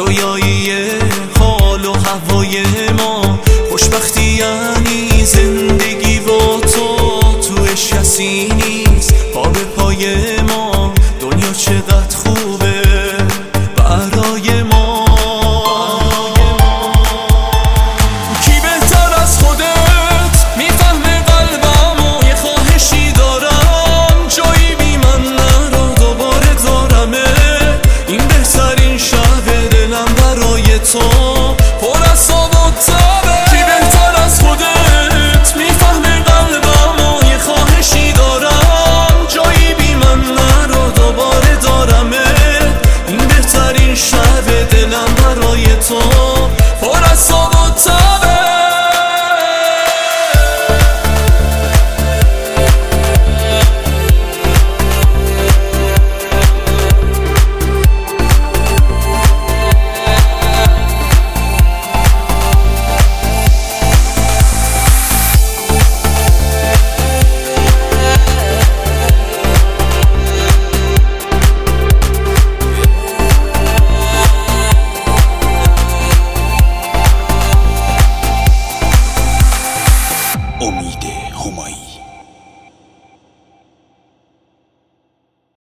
رویایی حال و هوای ما. خوشبختی یعنی زندگی با توش کسی نیست پا به پای ما. دنیا چقدر خوبه برای ما. کی بهتر از خودت میفهمه قلبم و یه خواهشی دارم جایی بی من نرو دوباره دارمه. این بهترین شب دلم برای تو پر از صاب و تبه. کی بهتر از خودت میفهمه قلبم و یه خواهشی دارم جایی بی من نرو دوباره دارمه. این بهترین شب دلم برای تو پر از صاب و تبه. امید